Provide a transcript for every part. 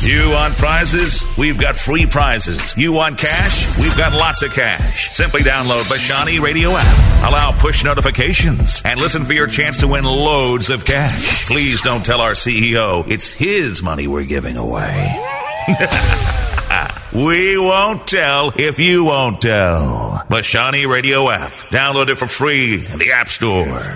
You want prizes? We've got free prizes. You want cash? We've got lots of cash. Simply download the Shawnee Radio app. Allow push notifications and listen for your chance to win loads of cash. Please don't tell our CEO it's his money we're giving away. We won't tell if you won't tell. The Shawnee Radio app. Download it for free in the App Store.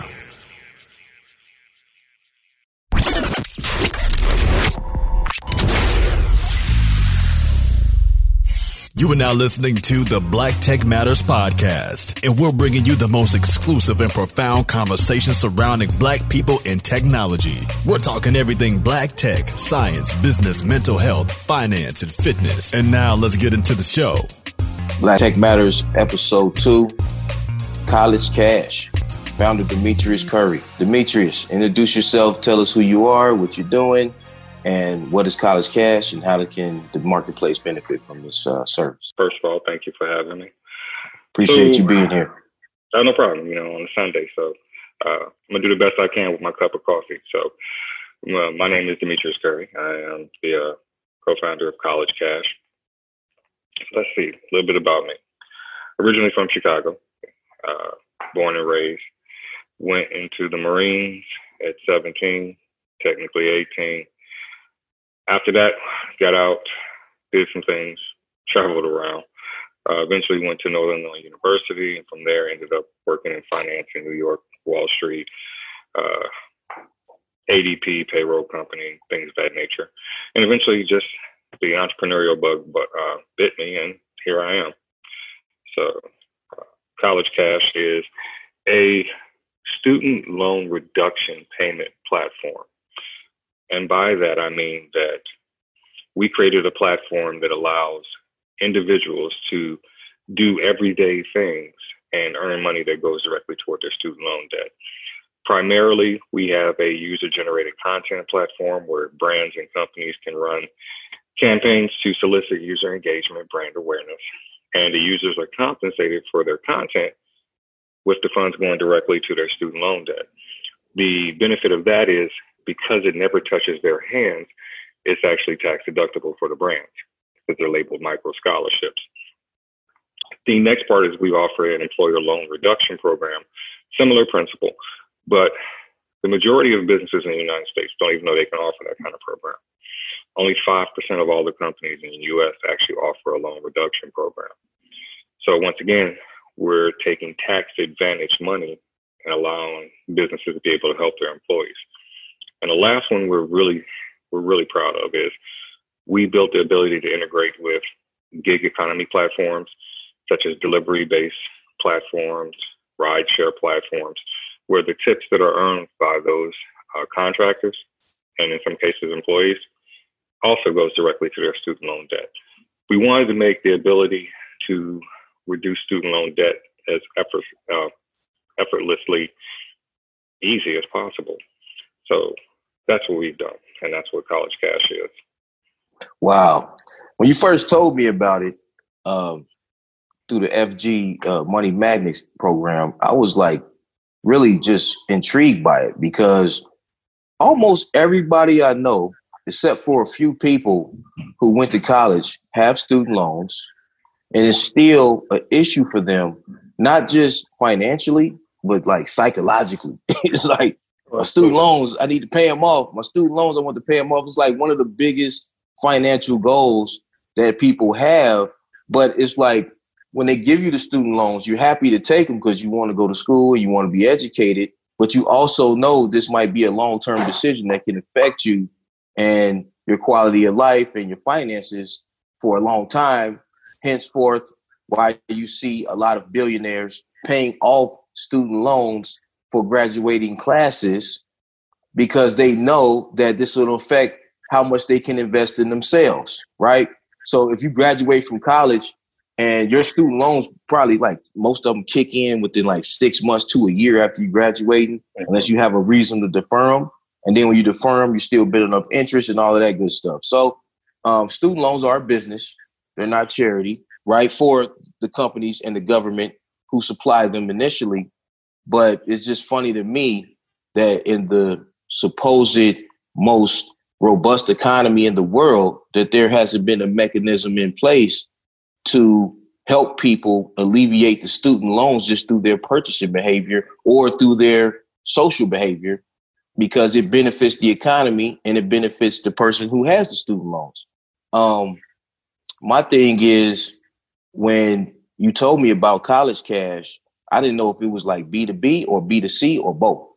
You are now listening to the Black Tech Matters podcast, and we're bringing you the most exclusive and profound conversations surrounding black people and technology. We're talking everything black tech, science, business, mental health, finance, and fitness. And now let's get into the show. Black Tech Matters, episode 2, College Cash. Founder Demetrius Curry. Demetrius, introduce yourself. Tell us who you are, what you're doing, and what is College Cash, and how can the marketplace benefit from this service? First of all, thank you for having me. Appreciate you being here. No problem, on a Sunday. So I'm going to do the best I can with my cup of coffee. So my name is Demetrius Curry. I am the co-founder of College Cash. Let's see, a little bit about me. Originally from Chicago, born and raised. Went into the Marines at 17, technically 18. After that, got out, did some things, traveled around. Eventually went to Northern Illinois University, and from there ended up working in finance in New York, Wall Street, ADP, payroll company, things of that nature. And eventually just the entrepreneurial bug bit me, and here I am. So College Cash is a student loan reduction payment platform. And by that, I mean that we created a platform that allows individuals to do everyday things and earn money that goes directly toward their student loan debt. Primarily, we have a user-generated content platform where brands and companies can run campaigns to solicit user engagement, brand awareness, and the users are compensated for their content with the funds going directly to their student loan debt. The benefit of that is, because it never touches their hands, it's actually tax deductible for the brands because they're labeled micro scholarships. The next part is we offer an employer loan reduction program, similar principle, but the majority of businesses in the United States don't even know they can offer that kind of program. Only 5% of all the companies in the U.S. actually offer a loan reduction program. So once again, we're taking tax advantage money and allowing businesses to be able to help their employees. And the last one we're really proud of is we built the ability to integrate with gig economy platforms, such as delivery-based platforms, rideshare platforms, where the tips that are earned by those contractors, and in some cases employees, also goes directly to their student loan debt. We wanted to make the ability to reduce student loan debt as effortlessly easy as possible. So that's what we've done, and that's what College Cash is. Wow. When you first told me about it through the FG Money Magnets program, I was like really just intrigued by it because almost everybody I know, except for a few people who went to college, have student loans, and it's still an issue for them, not just financially, but like psychologically. It's like, my student loans, I need to pay them off. My student loans, I want to pay them off. It's like one of the biggest financial goals that people have. But it's like when they give you the student loans, you're happy to take them because you want to go to school, you want to be educated, but you also know this might be a long-term decision that can affect you and your quality of life and your finances for a long time. Henceforth, why you see a lot of billionaires paying off student loans for graduating classes, because they know that this will affect how much they can invest in themselves, right? So if you graduate from college and your student loans, probably like most of them kick in within like 6 months to a year after you graduating, unless you have a reason to defer them. And then when you defer them, you're still building up interest and all of that good stuff. So student loans are a business. They're not charity, right? For the companies and the government who supply them initially. But it's just funny to me that in the supposed most robust economy in the world, that there hasn't been a mechanism in place to help people alleviate the student loans just through their purchasing behavior or through their social behavior, because it benefits the economy and it benefits the person who has the student loans. My thing is, when you told me about College Cash, I didn't know if it was like B2B or B2C or both.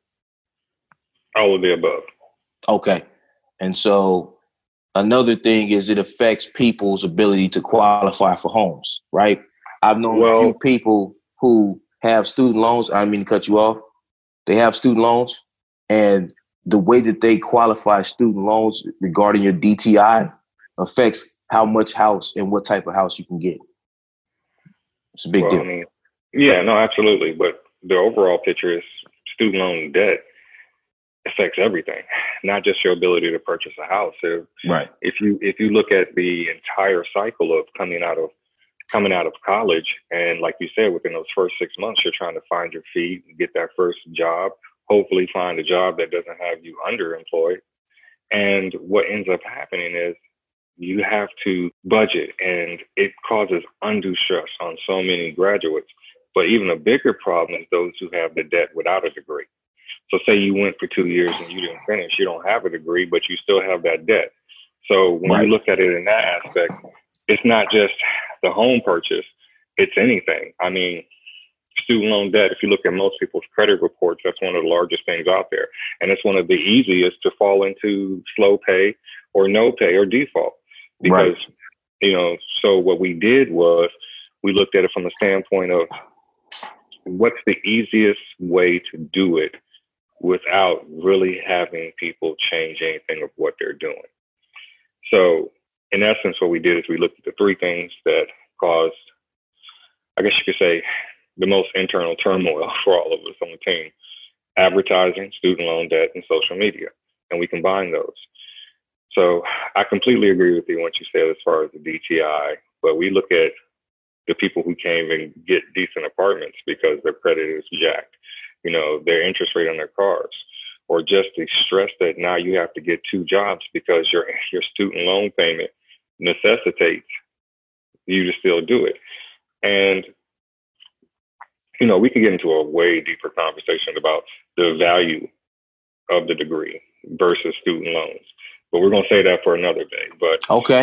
All of the above. Okay. And so another thing is it affects people's ability to qualify for homes, right? I've known a few people who have student loans. I don't mean to cut you off. They have student loans, and the way that they qualify student loans regarding your DTI affects how much house and what type of house you can get. It's a big deal. I mean, yeah, no, absolutely. But the overall picture is student loan debt affects everything, not just your ability to purchase a house. So right. If you look at the entire cycle of coming out of college, and like you said, within those first 6 months, you're trying to find your feet, get that first job, hopefully find a job that doesn't have you underemployed. And what ends up happening is you have to budget, and it causes undue stress on so many graduates. But even a bigger problem is those who have the debt without a degree. So say you went for 2 years and you didn't finish, you don't have a degree, but you still have that debt. So when you look at it in that aspect, it's not just the home purchase, it's anything. I mean, student loan debt, if you look at most people's credit reports, that's one of the largest things out there. And it's one of the easiest to fall into slow pay or no pay or default. Because, so what we did was we looked at it from the standpoint of what's the easiest way to do it without really having people change anything of what they're doing. So in essence, what we did is we looked at the three things that caused, I guess you could say, the most internal turmoil for all of us on the team: advertising, student loan debt, and social media. And we combined those. So I completely agree with you what you said as far as the DTI, but we look at the people who can't even get decent apartments because their credit is jacked, their interest rate on their cars, or just the stress that now you have to get two jobs because your student loan payment necessitates you to still do it. And, we could get into a way deeper conversation about the value of the degree versus student loans, but we're going to say that for another day. But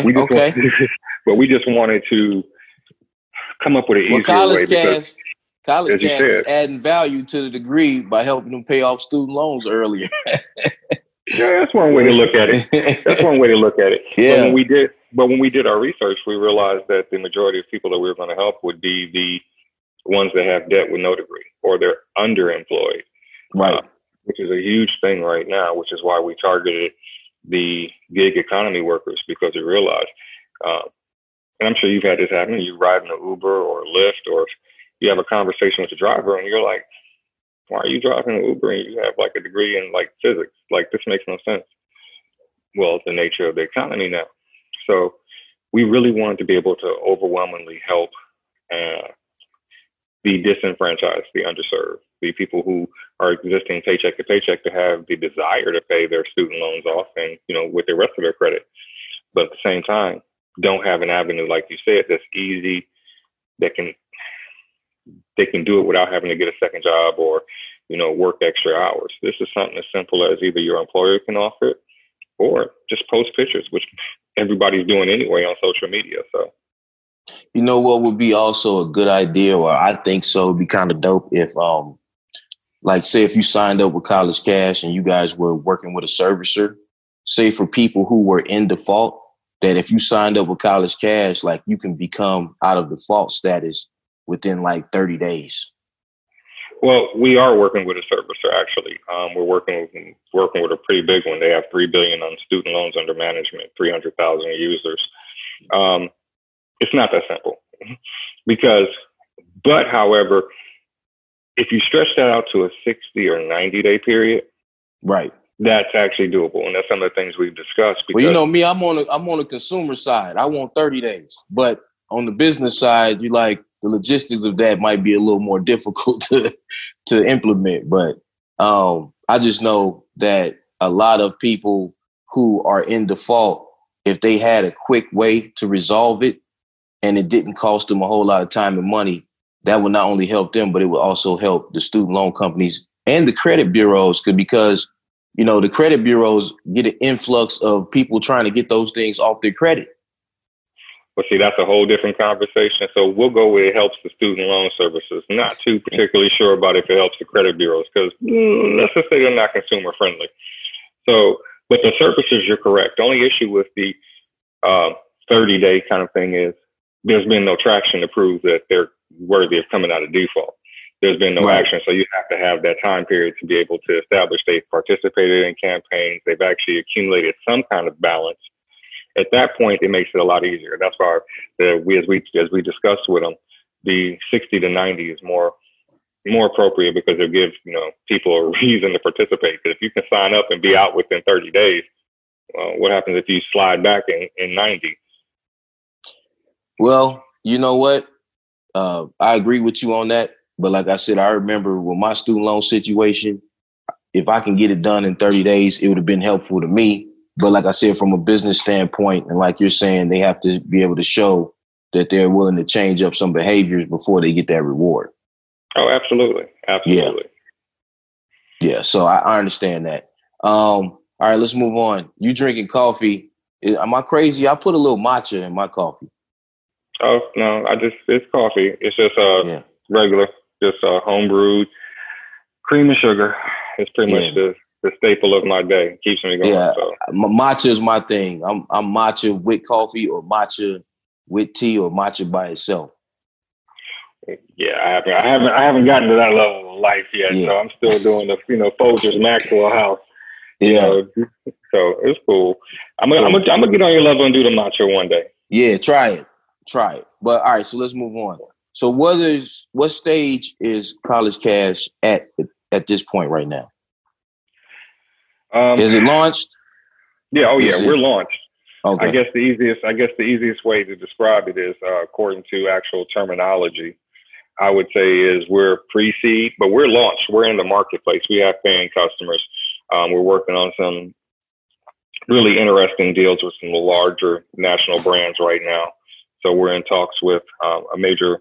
but we just wanted to come up with an easier way, because College Cash is adding value to the degree by helping them pay off student loans earlier. Yeah, that's one way to look at it. That's one way to look at it. Yeah. But when we did our research, we realized that the majority of people that we were going to help would be the ones that have debt with no degree, or they're underemployed. Right. Which is a huge thing right now, which is why we targeted the gig economy workers, because we realized, and I'm sure you've had this happen, you ride in an Uber or Lyft, or you have a conversation with the driver and you're like, why are you driving an Uber and you have like a degree in like physics? Like, this makes no sense. Well, it's the nature of the economy now. So we really wanted to be able to overwhelmingly help the disenfranchised, the underserved, the people who are existing paycheck to paycheck to have the desire to pay their student loans off and, with the rest of their credit. But at the same time, don't have an avenue, like you said, that's easy, that they can do it without having to get a second job or, work extra hours. This is something as simple as either your employer can offer it or just post pictures, which everybody's doing anyway on social media. So, what would be also a good idea, or I think so, would be kind of dope if, say if you signed up with College Cash and you guys were working with a servicer, say for people who were in default, that if you signed up with College Cash, like you can become out of default status within like 30 days. Well, we are working with a servicer, actually. We're working with a pretty big one. They have $3 billion on student loans under management, 300,000 users. It's not that simple however, if you stretch that out to a 60 or 90-day period, right, that's actually doable. And that's some of the things we've discussed. Because, well, me, I'm on the consumer side. I want 30 days, but on the business side, the logistics of that might be a little more difficult to implement. But I just know that a lot of people who are in default, if they had a quick way to resolve it and it didn't cost them a whole lot of time and money, that would not only help them, but it would also help the student loan companies and the credit bureaus, because, you know, the credit bureaus get an influx of people trying to get those things off their credit. Well, see, that's a whole different conversation. So we'll go where it helps the student loan services. Not too particularly sure about if it helps the credit bureaus, because let's just say they're not consumer friendly. So, but the services, you're correct. The only issue with the 30-day kind of thing is there's been no traction to prove that they're worthy of coming out of default. There's been no action. So you have to have that time period to be able to establish they've participated in campaigns. They've actually accumulated some kind of balance. At that point, it makes it a lot easier. That's why as we discussed with them, the 60 to 90 is more appropriate, because it gives, you know, people a reason to participate. Because if you can sign up and be out within 30 days, what happens if you slide back in 90? Well, you know what? I agree with you on that. But like I said, I remember with my student loan situation, if I can get it done in 30 days, it would have been helpful to me. But like I said, from a business standpoint, and like you're saying, they have to be able to show that they're willing to change up some behaviors before they get that reward. Oh, absolutely. Absolutely. Yeah. So I understand that. All right, let's move on. You drinking coffee. Am I crazy? I put a little matcha in my coffee. Oh, no, it's coffee. It's just regular, just home brewed, cream and sugar. It's pretty much the staple of my day. Keeps me going. Yeah, so. Matcha is my thing. I'm matcha with coffee, or matcha with tea, or matcha by itself. Yeah, I haven't gotten to that level of life yet. Yeah. So I'm still doing the Folgers Maxwell House. Yeah. So it's cool. I'm gonna get on your level and do the matcha one day. Yeah, try it. But all right, so let's move on. So what stage is College Cash at this point right now? Is it launched? Yeah. Oh, yeah. We're launched. Okay. I guess the easiest way to describe it is, according to actual terminology, I would say is we're pre-seed, but we're launched. We're in the marketplace. We have paying customers. We're working on some really interesting deals with some larger national brands right now. So we're in talks with a major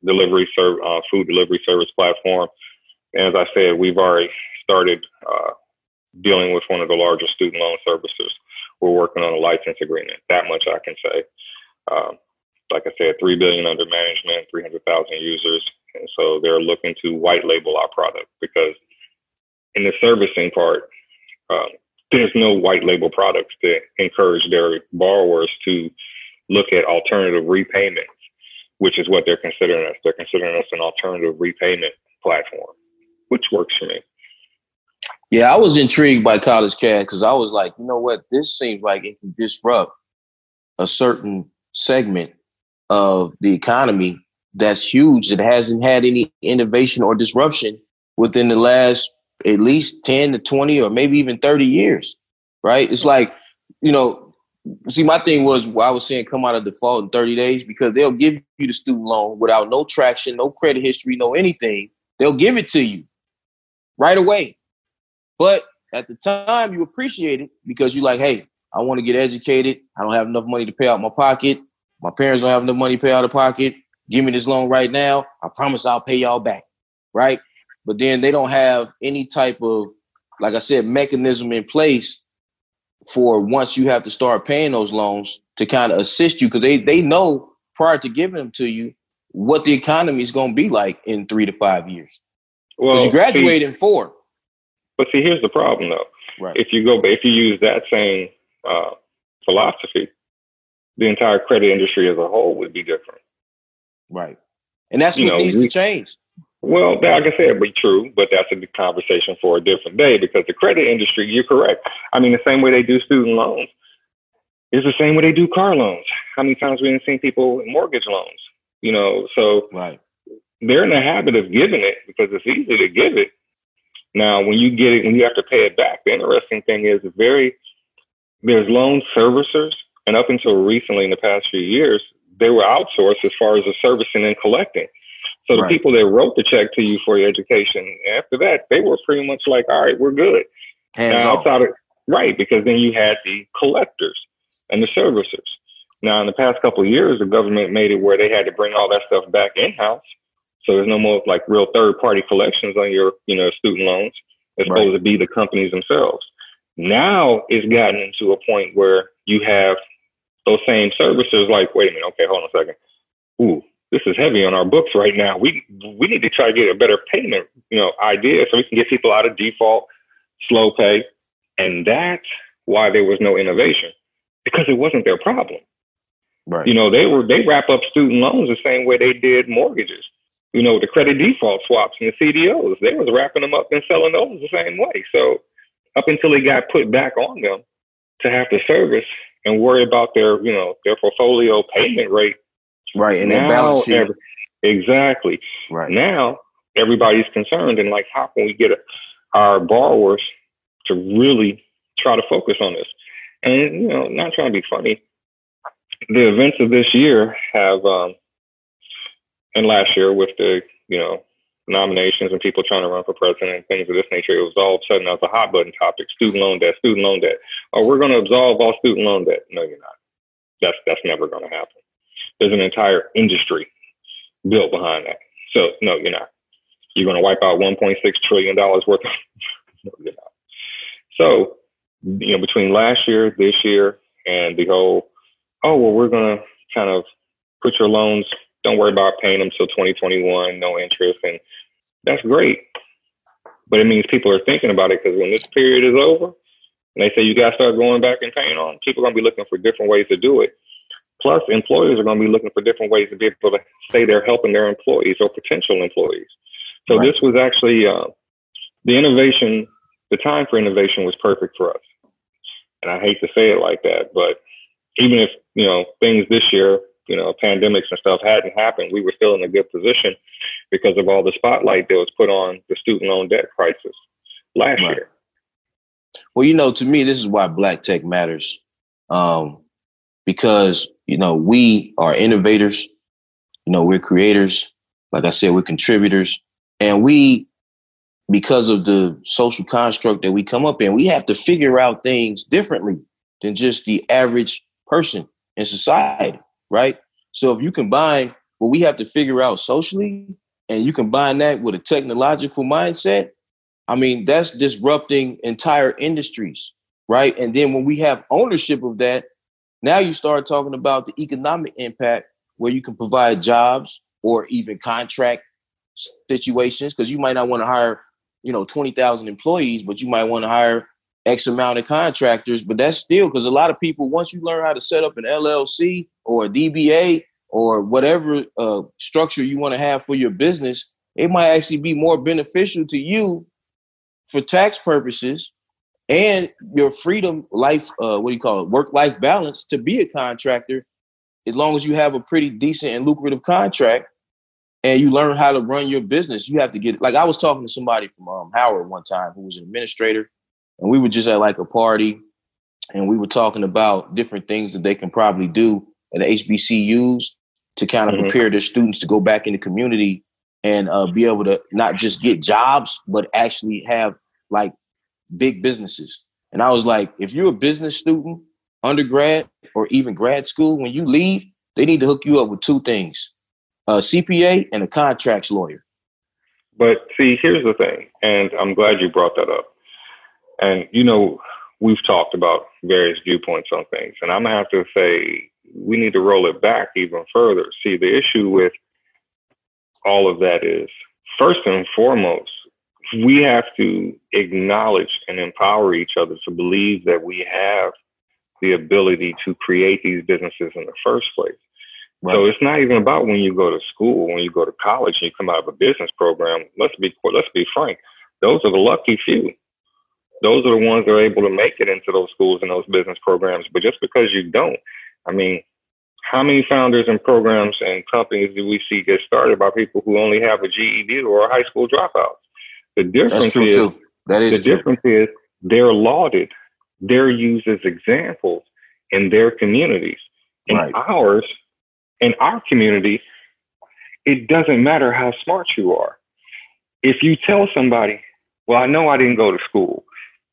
food delivery service platform. And as I said, we've already started dealing with one of the largest student loan servicers. We're working on a license agreement. That much I can say. Like I said, $3 billion under management, 300,000 users. And so they're looking to white label our product, because in the servicing part, there's no white label products to encourage their borrowers to look at alternative repayments, which is what they're considering us. They're considering us an alternative repayment platform, which works for me. Yeah, I was intrigued by College Cash because I was like, you know what? This seems like it can disrupt a certain segment of the economy that's huge. It hasn't had any innovation or disruption within the last at least 10 to 20 or maybe even 30 years, right? It's like, see, my thing was, I was saying come out of default in 30 days because they'll give you the student loan without no traction, no credit history, no anything. They'll give it to you right away. But at the time, you appreciate it because you're like, hey, I want to get educated. I don't have enough money to pay out my pocket. My parents don't have enough money to pay out of pocket. Give me this loan right now. I promise I'll pay y'all back, right? But then they don't have any type of, like I said, mechanism in place for once you have to start paying those loans to kind of assist you, because they know prior to giving them to you what the economy is going to be like in 3 to 5 years. Well, you graduate in 4. But see, here's the problem, though. Right. If you use that same philosophy, the entire credit industry as a whole would be different. Right. And that's what needs to change. Well, like I said, be true, but that's a conversation for a different day, because the credit industry, you're correct. I mean, the same way they do student loans is the same way they do car loans. How many times we haven't seen people in mortgage loans, so right. They're in the habit of giving it because it's easy to give it. Now, when you get it, when you have to pay it back, the interesting thing is there's loan servicers, and up until recently in the past few years, they were outsourced as far as the servicing and collecting. So the people that wrote the check to you for your education, after that, they were pretty much like, all right, we're good. Hands off. Right, because then you had the collectors and the servicers. Now, in the past couple of years, the government made it where they had to bring all that stuff back in-house. So there's no more like real third-party collections on your, student loans. It's supposed to be the companies themselves. Now it's gotten into a point where you have those same servicers like, wait a minute, okay, hold on a second. Ooh, this is heavy on our books right now. We need to try to get a better payment, idea so we can get people out of default, slow pay. And that's why there was no innovation, because it wasn't their problem. Right. They wrap up student loans the same way they did mortgages. The credit default swaps and the CDOs, they was wrapping them up and selling those the same way. So up until it got put back on them to have to service and worry about their portfolio payment rate. Right. And their balance sheet. Exactly. Right. Now everybody's concerned and like, how can we get our borrowers to really try to focus on this? And, not trying to be funny, the events of this year have, and last year with the, nominations and people trying to run for president and things of this nature, it was all of a sudden that was a hot button topic, student loan debt. Oh, we're going to absolve all student loan debt. No, you're not. That's never going to happen. There's an entire industry built behind that. So no, you're not. You're going to wipe out $1.6 trillion worth of, no, you're not. So, between last year, this year, and the whole, we're going to kind of put your loans, don't worry about paying them till 2021, no interest. And that's great. But it means people are thinking about it, because when this period is over and they say you got to start going back and paying on, people are going to be looking for different ways to do it. Plus, employers are going to be looking for different ways to be able to say they're helping their employees or potential employees. So This was actually the innovation. The time for innovation was perfect for us. And I hate to say it like that, but even if, things this year, pandemics and stuff hadn't happened, we were still in a good position because of all the spotlight that was put on the student loan debt crisis last year. Well, to me, this is why Black Tech matters. Because, we are innovators, we're creators. Like I said, we're contributors. And because of the social construct that we come up in, we have to figure out things differently than just the average person in society, right? So if you combine what we have to figure out socially and you combine that with a technological mindset, that's disrupting entire industries, right? And then when we have ownership of that, now you start talking about the economic impact where you can provide jobs or even contract situations, because you might not want to hire 20,000 employees, but you might want to hire X amount of contractors. But that's still, because a lot of people, once you learn how to set up an LLC or a DBA or whatever structure you want to have for your business, it might actually be more beneficial to you for tax purposes and your freedom life, work-life balance, to be a contractor, as long as you have a pretty decent and lucrative contract. And you learn how to run your business. You have to get, like, I was talking to somebody from Howard one time who was an administrator, and we were just at like a party, and we were talking about different things that they can probably do at the HBCUs to kind of prepare their students to go back in the community and be able to not just get jobs, but actually have like big businesses. And I was like, if you're a business student, undergrad, or even grad school, when you leave, they need to hook you up with two things: a CPA and a contracts lawyer. But see, here's the thing, and I'm glad you brought that up. And, we've talked about various viewpoints on things, and I'm going to have to say we need to roll it back even further. See, the issue with all of that is, first and foremost, we have to acknowledge and empower each other to believe that we have the ability to create these businesses in the first place. Right. So it's not even about when you go to school, when you go to college and you come out of a business program. Let's be frank. Those are the lucky few. Those are the ones that are able to make it into those schools and those business programs. But just because you don't, how many founders and programs and companies do we see get started by people who only have a GED or a high school dropout? The difference difference is they're lauded. They're used as examples in their communities. In ours, in our community, it doesn't matter how smart you are. If you tell somebody, well, I know I didn't go to school,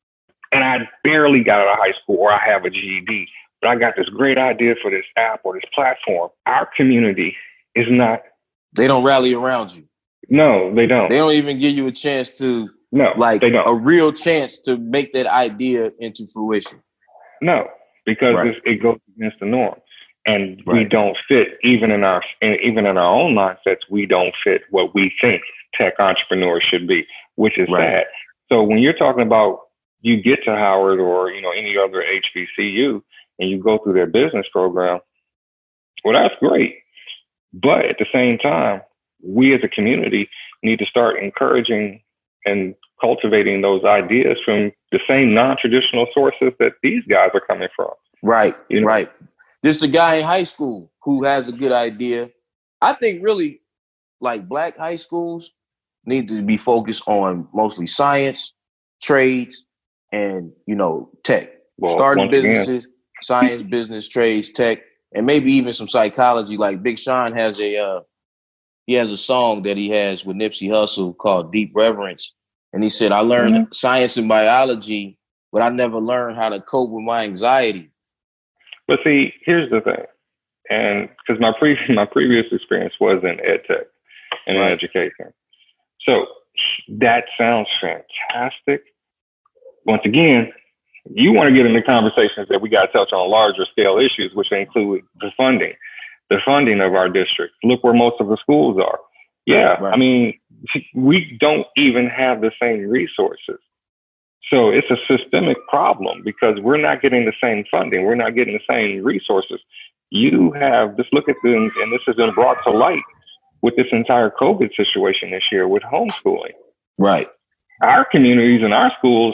and I barely got out of high school or I have a GED, but I got this great idea for this app or this platform. Our community is not. They don't rally around you. No, they don't. They don't even give you a chance to, they don't. A real chance to make that idea into fruition. No, because it goes against the norm. And we don't fit, even in our own mindsets, we don't fit what we think tech entrepreneurs should be, which is sad. So when you're talking about you get to Howard or, any other HBCU and you go through their business program, well, that's great. But at the same time, we as a community need to start encouraging and cultivating those ideas from the same non-traditional sources that these guys are coming from. Right. This the guy in high school who has a good idea. I think really like black high schools need to be focused on mostly science, trades, and, tech. Starting businesses, science, business, trades, tech, and maybe even some psychology. Like Big Sean has he has a song that he has with Nipsey Hussle called Deep Reverence. And he said, I learned science and biology, but I never learned how to cope with my anxiety. But see, here's the thing. And because my previous experience was in ed tech and in education. So that sounds fantastic. Once again, you want to get into conversations that we got to touch on larger scale issues, which include the funding of our district. Look where most of the schools are. I mean, we don't even have the same resources. So it's a systemic problem because we're not getting the same funding. We're not getting the same resources. You have, just look at them, and this has been brought to light with this entire COVID situation this year with homeschooling. Right. Our communities and our schools,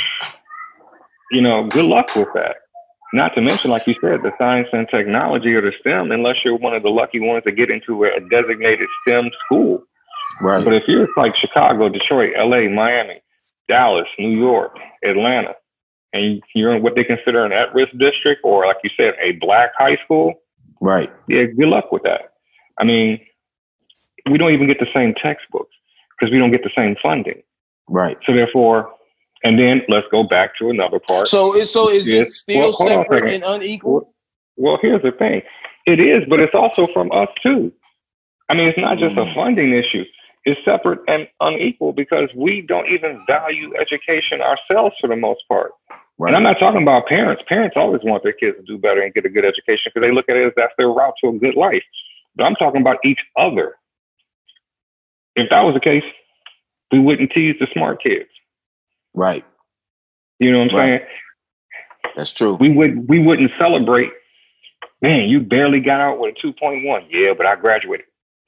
good luck with that. Not to mention, like you said, the science and technology or the STEM, unless you're one of the lucky ones to get into a designated STEM school. Right. But if you're like Chicago, Detroit, LA, Miami, Dallas, New York, Atlanta, and you're in what they consider an at-risk district or, like you said, a black high school. Right. Yeah, good luck with that. I mean, we don't even get the same textbooks because we don't get the same funding. Right. So therefore, and then let's go back to another part. So is it still separate and unequal? Well, here's the thing. It is, but it's also from us too. I mean, it's not just a funding issue. It's separate and unequal because we don't even value education ourselves for the most part. Right. And I'm not talking about parents. Parents always want their kids to do better and get a good education because they look at it as that's their route to a good life. But I'm talking about each other. If that was the case, we wouldn't tease the smart kids. Right. You know what I'm saying? That's true. We wouldn't celebrate, man, you barely got out with a 2.1. Yeah, but I graduated.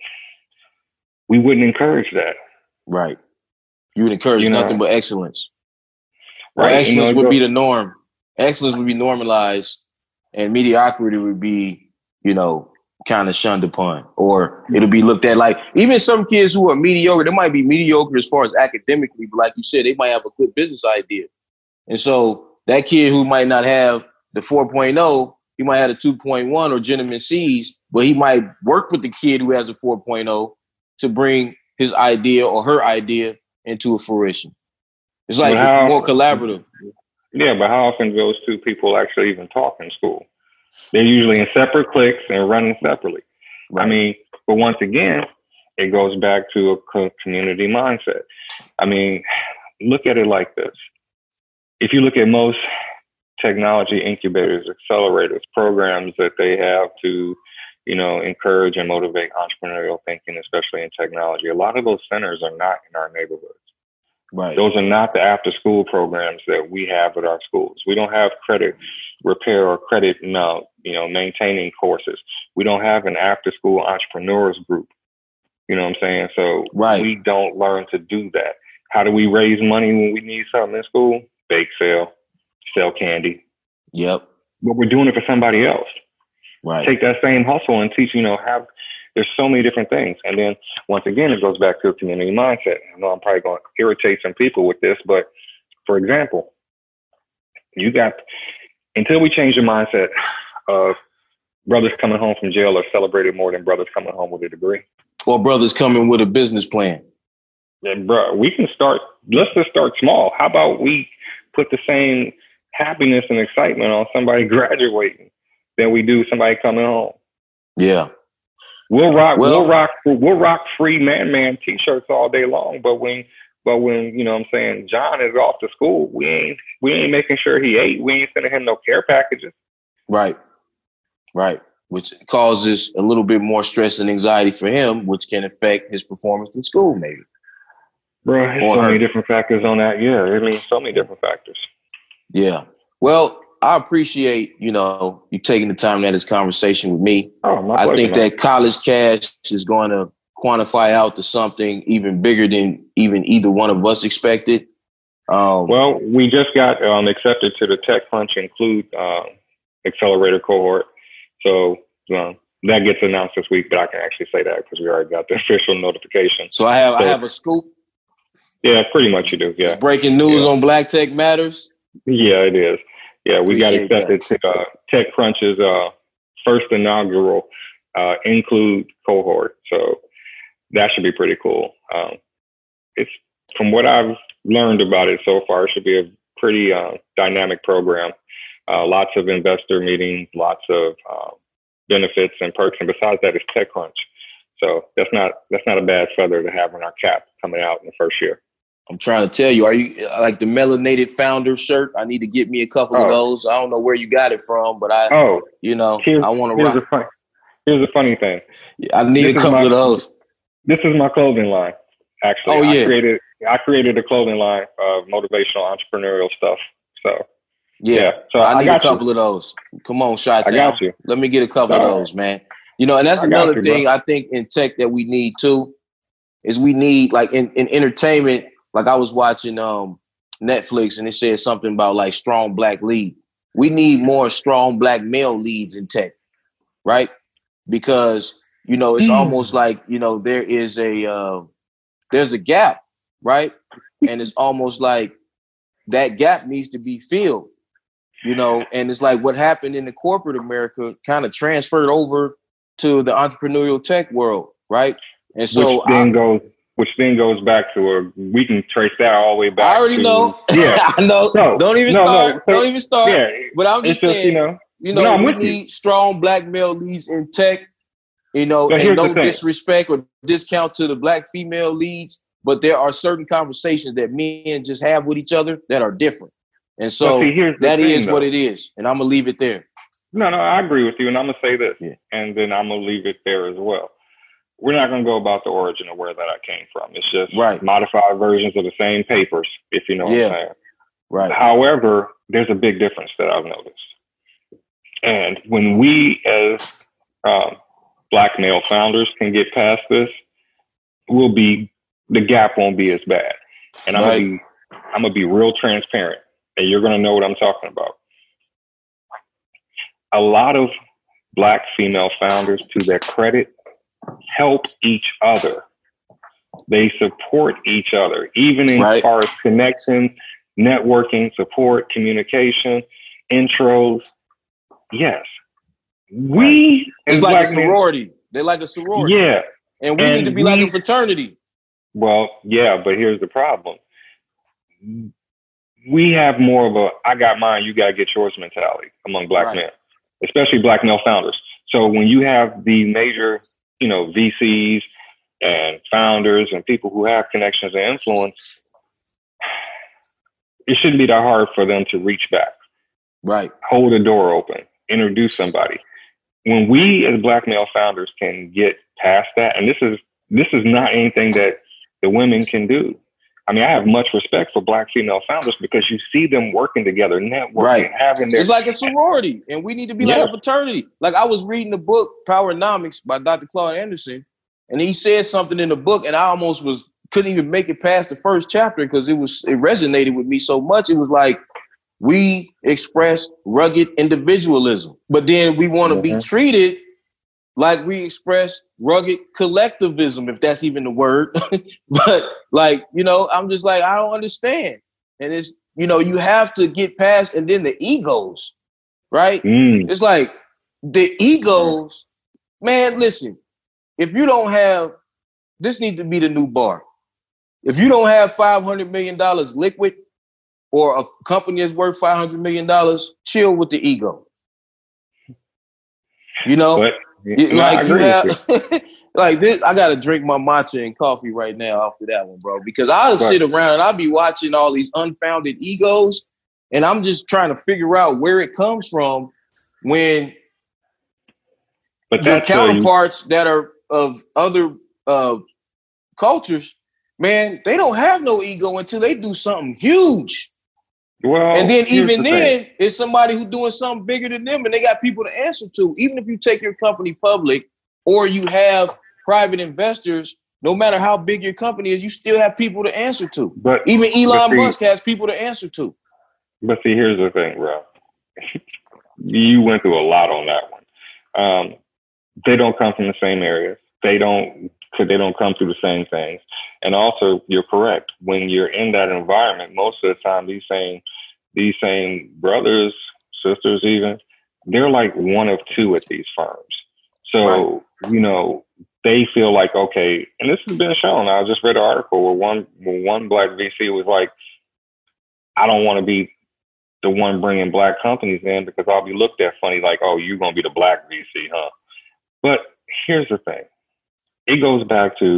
We wouldn't encourage that. Right. You would encourage nothing but excellence. Right. Excellence would be the norm. Excellence would be normalized and mediocrity would be, kind of shunned upon, or it'll be looked at like even some kids who are mediocre, they might be mediocre as far as academically, but like you said, they might have a good business idea. And so that kid who might not have the 4.0, he might have a 2.1 or gentleman C's, but he might work with the kid who has a 4.0 to bring his idea or her idea into a fruition. It's like more collaborative. Yeah, but how often do those two people actually even talk in school? They're usually in separate cliques and running separately. Right. I mean, but once again, it goes back to a community mindset. I mean, look at it like this. If you look at most technology incubators, accelerators, programs that they have to, encourage and motivate entrepreneurial thinking, especially in technology, a lot of those centers are not in our neighborhoods. Right. Those are not the after-school programs that we have at our schools. We don't have credit repair or credit, maintaining courses. We don't have an after-school entrepreneurs group. You know what I'm saying? So we don't learn to do that. How do we raise money when we need something in school? Bake sale, sell candy. Yep. But we're doing it for somebody else. Right. Take that same hustle and teach, there's so many different things. And then once again, it goes back to a community mindset. I know I'm probably going to irritate some people with this, but for example, until we change the mindset of brothers coming home from jail are celebrated more than brothers coming home with a degree. Or brothers coming with a business plan. Then, bro, let's just start small. How about we put the same happiness and excitement on somebody graduating than we do somebody coming home. Yeah. We'll rock free man t-shirts all day long, but when you know what I'm saying, John is off to school, we ain't making sure he ate. We ain't sending him no care packages. Right. Which causes a little bit more stress and anxiety for him, which can affect his performance in school, maybe. Bro, there's so many different factors on that. Yeah, I mean, so many different factors. Yeah. Well, I appreciate, you taking the time to have this conversation with me. Oh, my pleasure, I think that College Cash is going to quantify out to something even bigger than even either one of us expected. Well, we just got accepted to the TechCrunch Include accelerator cohort. So that gets announced this week, but I can actually say that because we already got the official notification. So I have a scoop. Yeah, pretty much you do. Yeah. It's breaking news on Black Tech Matters. Yeah, it is. Yeah, we got accepted to TechCrunch's first inaugural Include cohort. So that should be pretty cool. It's from what I've learned about it so far, it should be a pretty dynamic program. Lots of investor meetings, lots of benefits and perks, and besides that, it's TechCrunch. So that's not a bad feather to have on our cap coming out in the first year. I'm trying to tell you, are you like the melanated founder shirt? I need to get me a couple of those. I don't know where you got it from, but I want to rock. Here's a funny thing. I need a couple of those. This is my clothing line, actually. Oh, yeah. I created a clothing line of motivational entrepreneurial stuff. So yeah. So I need a couple of those. Come on, Shot. I got you. Let me get a couple of those, man. And that's another thing I think in tech that we need too, is we need like in entertainment. Like I was watching Netflix and it said something about like strong black lead. We need more strong black male leads in tech, right? Because, it's almost like, there's a gap, right? And it's almost like that gap needs to be filled, and it's like what happened in the corporate America kind of transferred over to the entrepreneurial tech world, right? And so which then goes back to we can trace that all the way back. I already know. Yeah, I know. Don't even start. Yeah, but I'm just saying, we need strong black male leads in tech. And no disrespect or discount to the black female leads, but there are certain conversations that men just have with each other that are different. And so that is what it is. And I'm gonna leave it there. No, I agree with you, and I'm gonna say this, and then I'm gonna leave it there as well. We're not going to go about the origin of where that I came from. It's just modified versions of the same papers, if you know what I'm saying. Right. However, there's a big difference that I've noticed. And when we as black male founders can get past this, the gap won't be as bad. And I'm going to be real transparent, and you're going to know what I'm talking about. A lot of black female founders, to their credit, help each other. They support each other, even as far as connections, networking, support, communication, intros. Yes. It's like a sorority. They're like a sorority. Yeah. And we need to be like a fraternity. Well, yeah, but here's the problem. We have more of a I got mine, you got to get yours mentality among black men, especially black male founders. So when you have the major VCs and founders and people who have connections and influence, it shouldn't be that hard for them to reach back. Right. Hold a door open, introduce somebody. When we as black male founders can get past that, and this is not anything that the women can do. I mean, I have much respect for black female founders because you see them working together, networking, having their... It's like a sorority, and we need to be like a fraternity. Like I was reading the book Powernomics by Dr. Claude Anderson, and he said something in the book, and I almost couldn't even make it past the first chapter because it resonated with me so much. It was like, we express rugged individualism, but then we want to be treated like we express rugged collectivism, if that's even the word. But I'm just like, I don't understand. And it's, you have to get past, and then the egos, right? It's like the egos, man, listen, if you don't have, this needs to be the new bar. If you don't have $500 million liquid, or a company that's worth $500 million, chill with the ego. You know, but, like you have, like this. I got to drink my matcha and coffee right now after that one, bro, because I'll sit around and I'll be watching all these unfounded egos, and I'm just trying to figure out where it comes from when your counterparts that are of other cultures, man, they don't have no ego until they do something huge. Well, and then even then, it's somebody who's doing something bigger than them, and they got people to answer to. Even if you take your company public or you have private investors, no matter how big your company is, you still have people to answer to. But even Elon Musk has people to answer to. But see, here's the thing, bro. You went through a lot on that one. They don't come from the same areas. They don't come through the same things. And also, you're correct. When you're in that environment, most of the time, these same brothers, sisters, even, they're like one of two at these firms. So, you know, they feel like, okay, and this has been shown. I just read an article where one black VC was like, I don't want to be the one bringing black companies in because I'll be looked at funny, like, oh, you're going to be the black VC, huh? But here's the thing. It goes back to,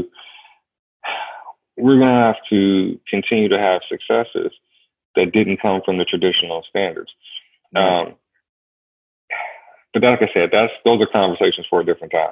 we're going to have to continue to have successes that didn't come from the traditional standards. But like I said, those are conversations for a different time.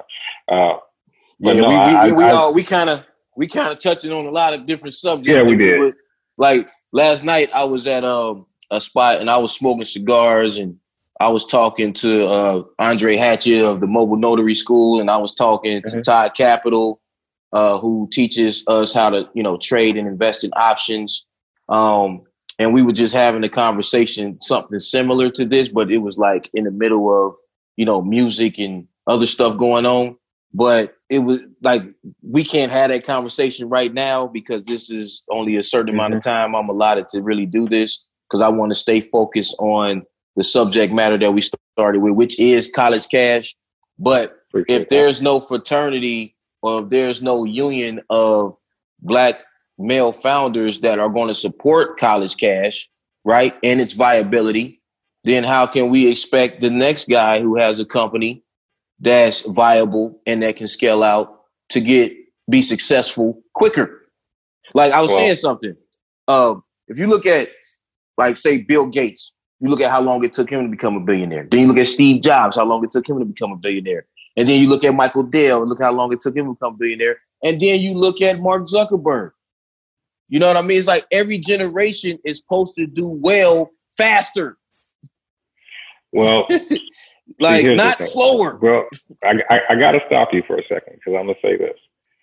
But we kind of touching on a lot of different subjects. Yeah, we did. Like last night, I was at a spot and I was smoking cigars and I was talking to Andre Hatchett of the Mobile Notary School, and I was talking to Todd Capital, who teaches us how to, you know, trade and invest in options. And we were just having a conversation, something similar to this, but it was like in the middle of, you know, music and other stuff going on. But it was like, we can't have that conversation right now because this is only a certain amount of time I'm allotted to really do this, because I want to stay focused on the subject matter that we started with, which is College Cash. But if there's no fraternity or if there's no union of black male founders that are going to support College Cash, right, and its viability, then how can we expect the next guy who has a company that's viable and that can scale out to be successful quicker? Like I was saying something. If you look at, like, say, Bill Gates, you look at how long it took him to become a billionaire. Then you look at Steve Jobs, how long it took him to become a billionaire. And then you look at Michael Dell and look how long it took him to become a billionaire. And then you look at Mark Zuckerberg. You know what I mean? It's like every generation is supposed to do well faster. Well, like not slower. Well, I got to stop you for a second because I'm going to say this.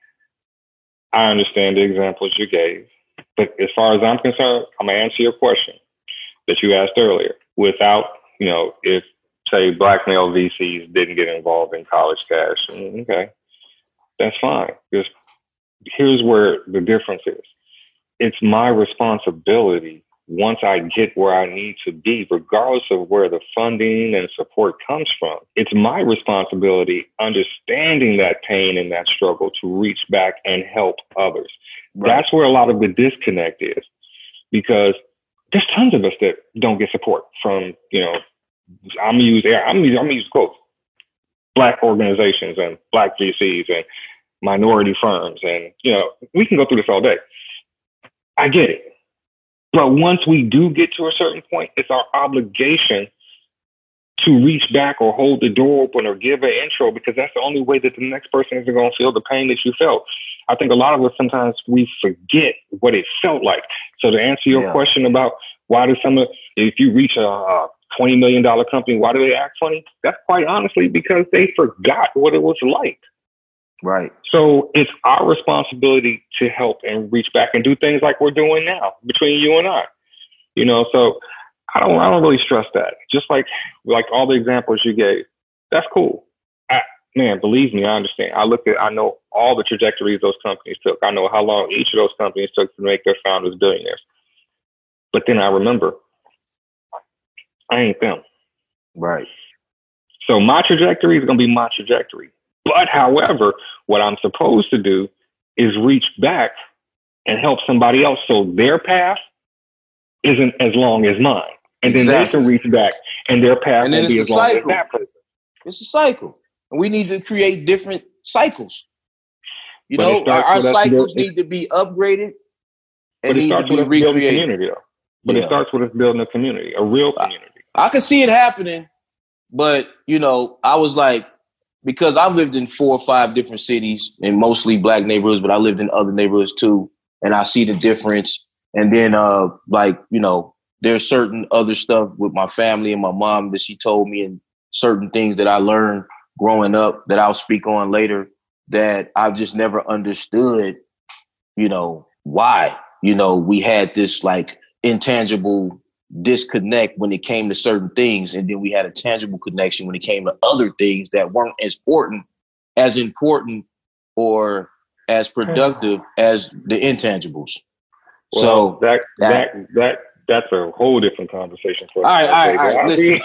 I understand the examples you gave, but as far as I'm concerned, I'm going to answer your question that you asked earlier without, you know, if, say, black male VCs didn't get involved in College Cash. Okay, that's fine. Because here's where the difference is. It's my responsibility once I get where I need to be, regardless of where the funding and support comes from. It's my responsibility understanding that pain and that struggle to reach back and help others. Right. That's where a lot of the disconnect is, because there's tons of us that don't get support from, you know, I'm gonna use quotes, black organizations and black VCs and minority firms. And, you know, we can go through this all day. I get it. But once we do get to a certain point, it's our obligation to reach back or hold the door open or give an intro, because that's the only way that the next person is going to feel the pain that you felt. I think a lot of us, sometimes we forget what it felt like. So to answer your question about why do if you reach a $20 million company, why do they act funny? That's quite honestly because they forgot what it was like. Right. So it's our responsibility to help and reach back and do things like we're doing now between you and I. You know, so I don't really stress that. Just like all the examples you gave, that's cool. Man, believe me, I understand. I know all the trajectories those companies took. I know how long each of those companies took to make their founders billionaires. But then I remember, I ain't them. Right. So my trajectory is going to be my trajectory. But however, what I'm supposed to do is reach back and help somebody else so their path isn't as long as mine. And then they can reach back and their path will be as long as that person. It's a cycle. And we need to create different cycles. You know, our cycles need to be upgraded and need to be recreated. But it starts with us building a community, a real community. I can see it happening, but, you know, I was like, because I've lived in 4 or 5 different cities and mostly black neighborhoods, but I lived in other neighborhoods too. And I see the difference. And then, like, you know, there's certain other stuff with my family and my mom that she told me, and certain things that I learned growing up that I'll speak on later that I've just never understood, you know, why, you know, we had this like intangible disconnect when it came to certain things. And then we had a tangible connection when it came to other things that weren't as important or as productive as the intangibles. Well, so that's a whole different conversation for us. All right. Listen.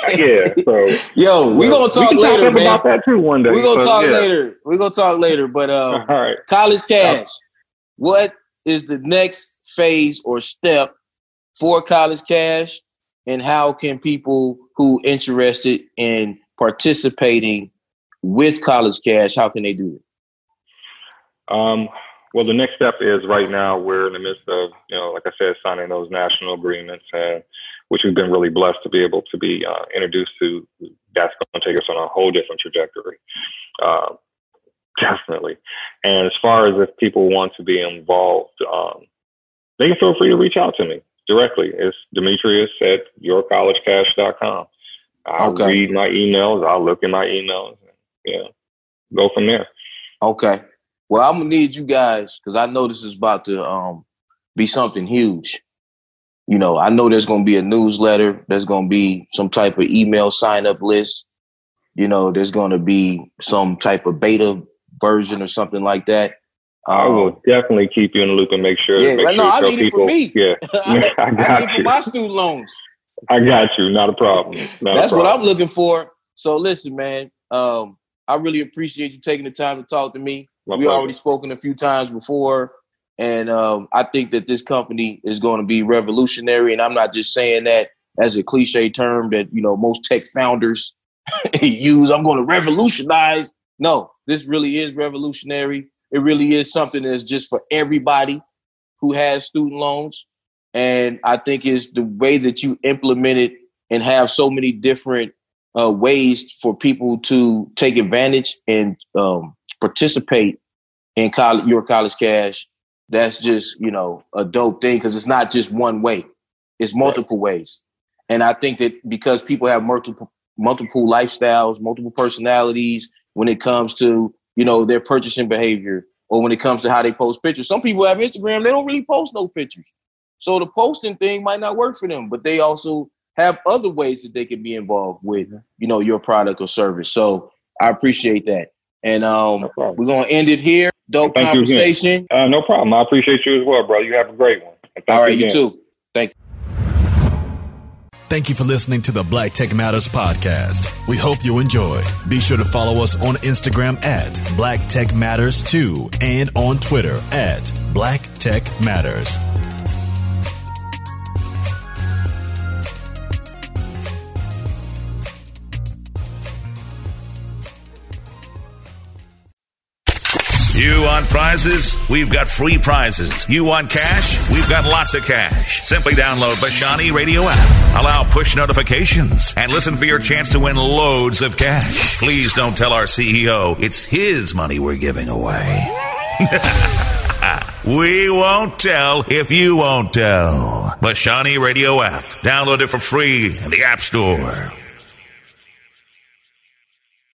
So we're gonna talk later, man. About that too one day. We're gonna talk later. We're gonna talk later. But all right. College Cash, what is the next phase or step for College Cash, and how can people who interested in participating with College Cash, how can they do it? Well, the next step is right now we're in the midst of, you know, like I said, signing those national agreements, which we've been really blessed to be able to be introduced to. That's going to take us on a whole different trajectory. Definitely. And as far as if people want to be involved, they can feel free to reach out to me directly. It's Demetrius at yourcollegecash.com. I'll read my emails. I'll look in my emails. And, go from there. Okay. Well, I'm going to need you guys, because I know this is about to be something huge. You know, I know there's going to be a newsletter. There's going to be some type of email sign-up list. You know, there's going to be some type of beta version or something like that. I will definitely keep you in the loop and make sure. I need it for me. Yeah, I need it for my student loans. I got you. Not a problem. That's what I'm looking for. So listen, man, I really appreciate you taking the time to talk to me. We already spoken a few times before, and I think that this company is going to be revolutionary. And I'm not just saying that as a cliche term that, you know, most tech founders use. I'm going to revolutionize. No, this really is revolutionary. It really is something that's just for everybody who has student loans. And I think it's the way that you implement it and have so many different ways for people to take advantage and participate in your College Cash. That's just, you know, a dope thing, because it's not just one way. It's multiple ways. And I think that because people have multiple lifestyles, multiple personalities when it comes to, you know, their purchasing behavior, or when it comes to how they post pictures. Some people have Instagram, they don't really post no pictures. So the posting thing might not work for them, but they also have other ways that they can be involved with, you know, your product or service. So I appreciate that. And we're going to end it here. Dope conversation. No problem. I appreciate you as well, bro. You have a great one. All right, you too. Thank you. Thank you for listening to the Black Tech Matters podcast. We hope you enjoy. Be sure to follow us on Instagram at Black Tech Matters 2 and on Twitter at Black Tech Matters. You want prizes? We've got free prizes. You want cash? We've got lots of cash. Simply download Bashani Radio app. Allow push notifications and listen for your chance to win loads of cash. Please don't tell our CEO it's his money we're giving away. We won't tell if you won't tell. Bashani Radio app. Download it for free in the App Store.